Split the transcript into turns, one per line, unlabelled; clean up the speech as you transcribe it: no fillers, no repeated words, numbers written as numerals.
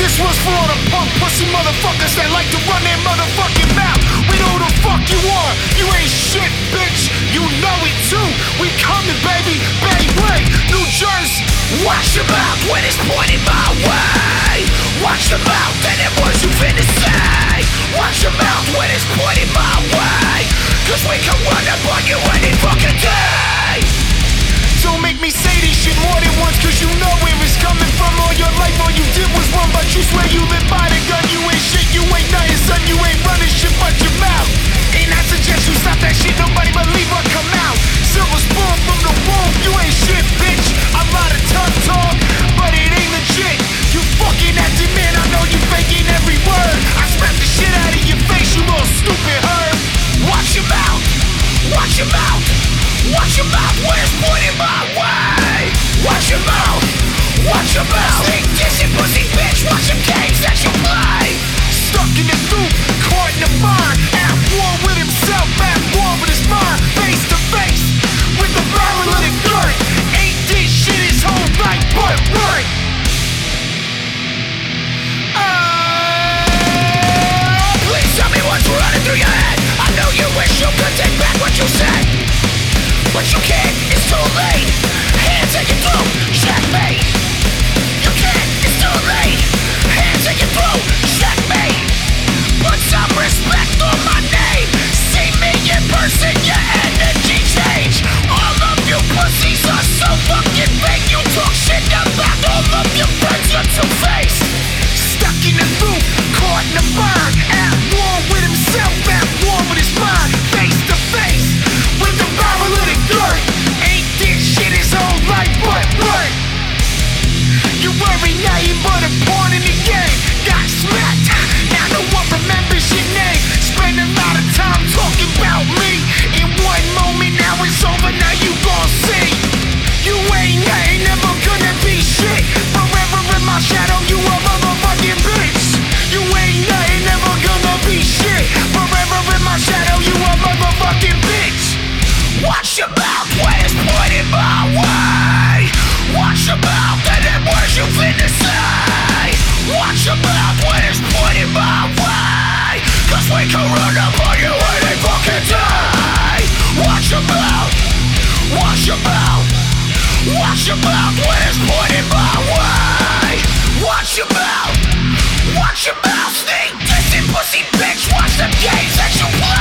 This was for all the punk pussy motherfuckers that like to run their motherfucking mouth. We know who the fuck you are. You ain't shit, bitch. You know it too. We coming, baby. Bayway, New Jersey.
Watch your mouth when it's pointed my way. Watch your mouth and them words you finna say. Watch your mouth when it's pointed my way, cause we can run up on you any fucking day.
Don't make me say this shit more than once, cause you know where it's coming from. All your life, all you did was run, but you swear you live by the gun. You ain't shit, you ain't nothing, son. You ain't running shit but your mouth. And I suggest you stop that shit, nobody believe what come out. Silver spoon from the womb, you ain't shit, bitch. A lot of tough talk, but it ain't legit. You fucking acting, man, I know you faking every word. I smack the shit out of your face, you little stupid herb.
Watch your mouth, watch your mouth, watch your mouth when it's pointed my way. Watch your mouth, watch your mouth. Stink dissing pussy bitch, watch them games that you play.
Stuck in the loop, caught in the fire, at war with himself, at war with his mind. Face to face with the barrel of the gun. Ain't this shit his whole life but run.
Please tell me what's running through your head. I know you wish you could take back what you said, but you can't, it's too late. Hands take it through, checkmate. You can't, it's too late. Hands take it through, checkmate. Put some respect on my name. See me in person, your energy change. All of you pussies are so fucking fake. You talk shit about all of your friends, you're two-faced.
Stuck in the loop, caught in the burn, at war with himself, at war with his mind. Face to face with the barrel of the gun. Ain't this shit his whole life but run. You worry nothing but a pawn in the game. Got smacked, now no one remembers your name. Spend a lot of time talking about me. In one moment, now it's over, now you gon' see. You ain't nothing, never gonna be shit. Forever in my shadow, you a motherfucking bitch. You ain't nothing, never gonna be shit. Forever in my shadow, you a motherfucking bitch.
Watch your mouth when it's pointed my way. Watch your mouth and them words you finna say. Watch your mouth when it's pointed my way, cause we can run up on you any fucking day. Watch your mouth, watch your mouth, watch your mouth when it's pointed my way. Watch your mouth, watch your mouth. Stink dissing pussy bitch, watch the games that you play.